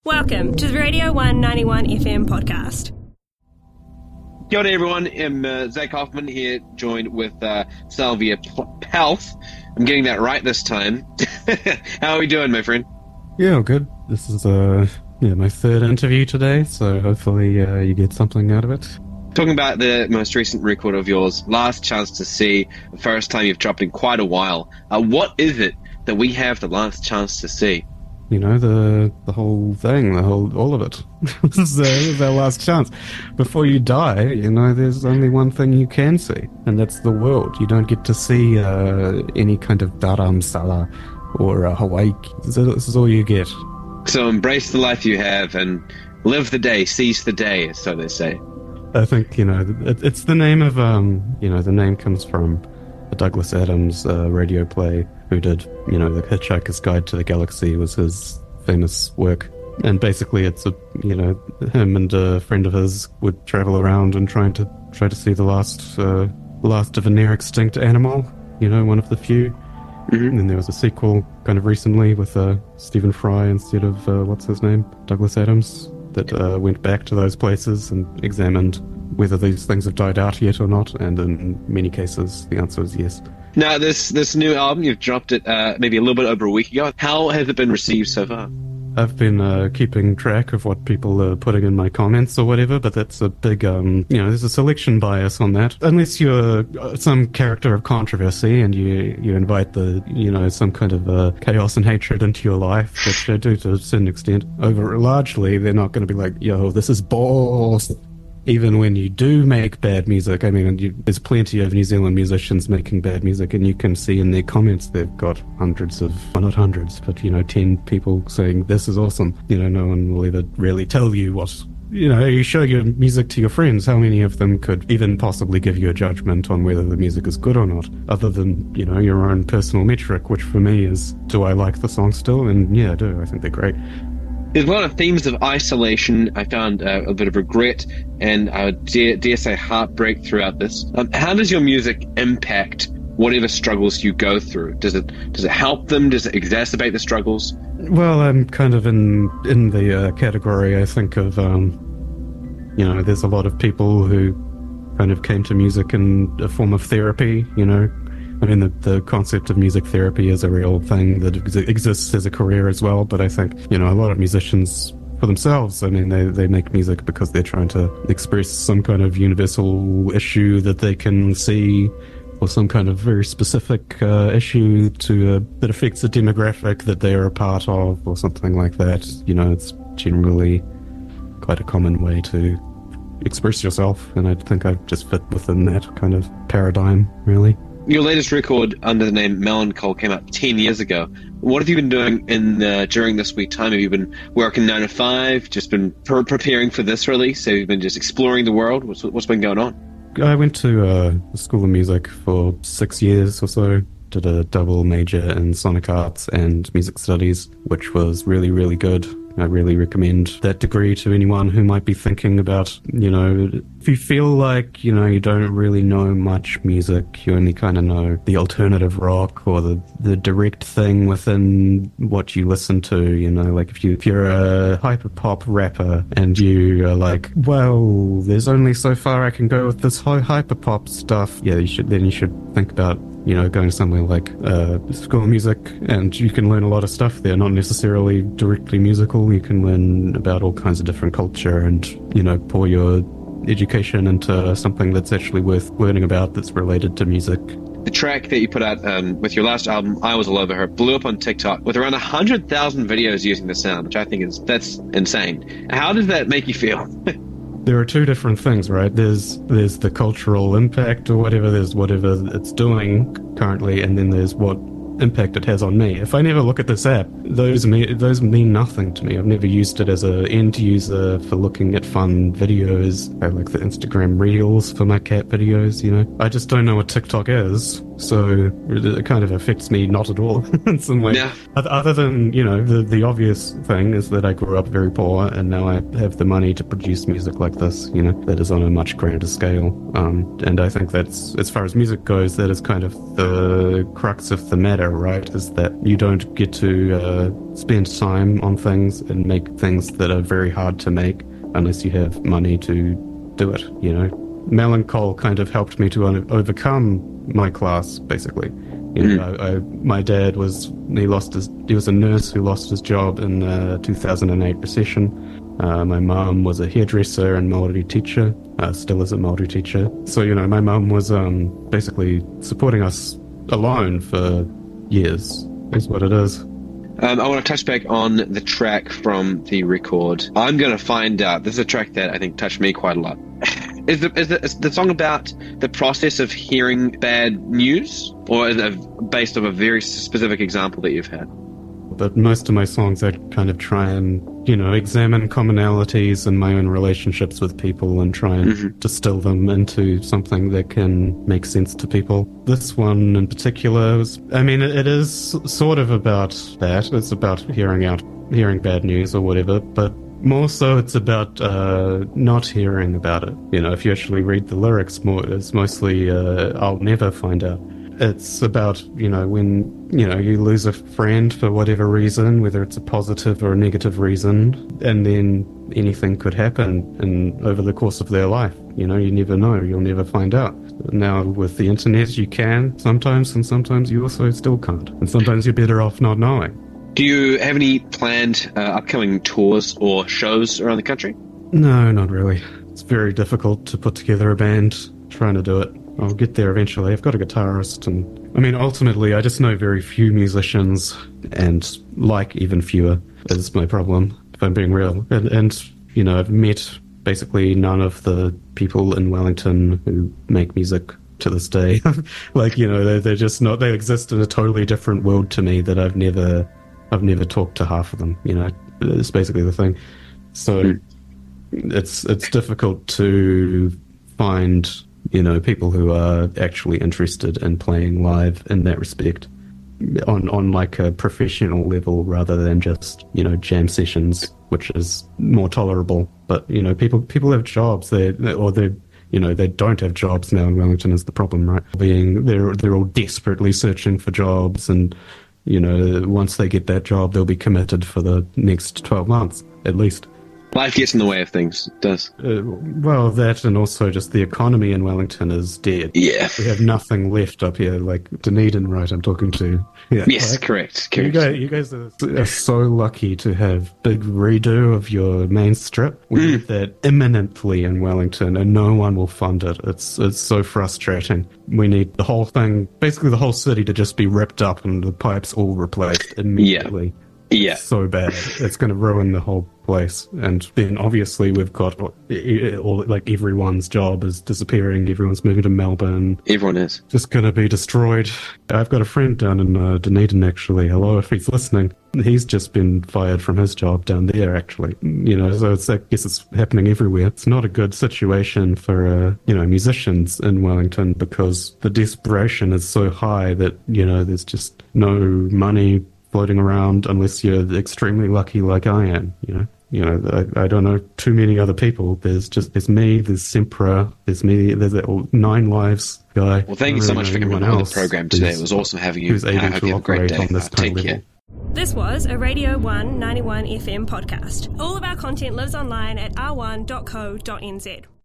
Welcome to the Radio 191 FM podcast. Kia ora everyone, I'm Zach Hoffman here, joined with Salvia Palth. I'm getting that right this time. How are we doing, my friend? Yeah, good. This is my third interview today, so hopefully you get something out of it. Talking about the most recent record of yours, Last Chance to See, the first time you've dropped in quite a while. What is it that we have the last chance to see? You know, the whole thing, all of it. This is our last chance. Before you die, you know, there's only one thing you can see, and that's the world. You don't get to see any kind of dharamsala or Hawaii. This is all you get. So embrace the life you have and live the day, seize the day, so they say. I think, you know, it's the name of, the name comes from the Douglas Adams radio play, who did, you know, The Hitchhiker's Guide to the Galaxy was his famous work. And basically it's him and a friend of his would travel around and try to see the last of a near extinct animal, you know, one of the few. Mm-hmm. And then there was a sequel kind of recently with Stephen Fry instead of, what's his name? Douglas Adams, that went back to those places and examined whether these things have died out yet or not, and in many cases the answer is yes. Now, this new album, you've dropped it maybe a little bit over a week ago. How has it been received so far? I've been keeping track of what people are putting in my comments or whatever, but that's a big, there's a selection bias on that. Unless you're some character of controversy and you invite some kind of chaos and hatred into your life, which I do to a certain extent. Largely, they're not going to be like, yo, this is balls. Even when you do make bad music, I mean, there's plenty of New Zealand musicians making bad music, and you can see in their comments they've got hundreds of, well, not hundreds, but, 10 people saying, this is awesome. You know, no one will ever really tell you what, you show your music to your friends, how many of them could even possibly give you a judgment on whether the music is good or not, other than, your own personal metric, which for me is, do I like the song still? And yeah, I do. I think they're great. There's a lot of themes of isolation. I found a bit of regret and I would dare say heartbreak throughout this. How does your music impact whatever struggles you go through? Does it help them? Does it exacerbate the struggles? Well, I'm kind of in the category, I think, of, there's a lot of people who kind of came to music in a form of therapy, I mean, the concept of music therapy is a real thing that exists as a career as well, but I think, a lot of musicians, for themselves, I mean, they make music because they're trying to express some kind of universal issue that they can see, or some kind of very specific issue that affects a demographic that they are a part of, or something like that. It's generally quite a common way to express yourself, and I think I just fit within that kind of paradigm, really. Your latest record under the name Melancholy came out 10 years ago. What have you been doing during this week time? Have you been working 9 to 5, just been preparing for this release? Have you been just exploring the world? What's been going on? I went to the School of Music for 6 years or so. Did a double major in Sonic Arts and Music Studies, which was really, really good. I really recommend that degree to anyone who might be thinking about, if you feel like, you don't really know much music, you only kind of know the alternative rock or the direct thing within what you listen to, like if you're a hyperpop rapper and you are like, well, there's only so far I can go with this hyperpop stuff. Yeah, you should think about going somewhere like School of Music, and you can learn a lot of stuff there, not necessarily directly musical. You can learn about all kinds of different culture and, pour your education into something that's actually worth learning about that's related to music. The track that you put out with your last album, I Was All Over Her, blew up on TikTok with around 100,000 videos using the sound, which I think that's insane. How does that make you feel? There are two different things, right? There's the cultural impact or whatever, there's whatever it's doing currently, and then there's what impact it has on me. If I never look at this app, those mean nothing to me. I've never used it as an end user for looking at fun videos. I like the Instagram Reels for my cat videos, I just don't know what TikTok is. so it kind of affects me not at all in some way. Yeah. Other than, the obvious thing is that I grew up very poor and now I have the money to produce music like this, that is on a much grander scale. And I think that's, as far as music goes, that is kind of the crux of the matter, right? Is that you don't get to spend time on things and make things that are very hard to make unless you have money to do it, Melancholy kind of helped me to overcome my class, basically. My dad was a nurse who lost his job in the 2008 recession. My mum was a hairdresser and Māori teacher, still is a Māori teacher. So, my mum was basically supporting us alone for years, is what it is. I want to touch back on the track from the record. I'm going to find out, this is a track that I think touched me quite a lot. Is the song about the process of hearing bad news, or is it based on a very specific example that you've had? But most of my songs, I kind of try and, examine commonalities in my own relationships with people and try and distill them into something that can make sense to people. This one in particular it is sort of about that. It's about hearing bad news or whatever, but more so it's about not hearing about it. If you actually read the lyrics more, it's mostly I'll never find out. It's about, when, you lose a friend for whatever reason, whether it's a positive or a negative reason, and then anything could happen over the course of their life. You never know. You'll never find out. Now, with the internet, you can sometimes, and sometimes you also still can't. And sometimes you're better off not knowing. Do you have any planned upcoming tours or shows around the country? No, not really. It's very difficult to put together a band. Trying to do it. I'll get there eventually. I've got a guitarist, and ultimately I just know very few musicians, and even fewer is my problem, if I'm being real. And I've met basically none of the people in Wellington who make music to this day. They're just not, they exist in a totally different world to me that I've never talked to half of them, it's basically the thing. So it's difficult to find people who are actually interested in playing live in that respect on like a professional level rather than just, jam sessions, which is more tolerable. But, people have jobs they don't have jobs now in Wellington is the problem, right? They're all desperately searching for jobs and, once they get that job, they'll be committed for the next 12 months, at least. Life gets in the way of things, it does. Well, that and also just the economy in Wellington is dead. Yeah. We have nothing left up here, like Dunedin, right, I'm talking to. Yeah, yes, correct. You guys are so lucky to have big redo of your main strip. We need that imminently in Wellington, and no one will fund it. It's so frustrating. We need the whole thing, basically the whole city, to just be ripped up and the pipes all replaced immediately. Yeah. It's so bad. It's going to ruin the whole place. And then obviously we've got everyone's job is disappearing. Everyone's moving to Melbourne. Everyone is. Just going to be destroyed. I've got a friend down in Dunedin, actually. Hello, if he's listening. He's just been fired from his job down there, actually. So I guess it's happening everywhere. It's not a good situation for, musicians in Wellington because the desperation is so high that, there's just no money floating around unless you're extremely lucky like I am, I don't know too many other people. There's me, there's Sempra, there's me, there's that 9 Lives guy. Well, thank you so much for coming on the program today. It was awesome having you. Who's able to operate on this Take care. This was a Radio 1 91 FM podcast. All of our content lives online at r1.co.nz.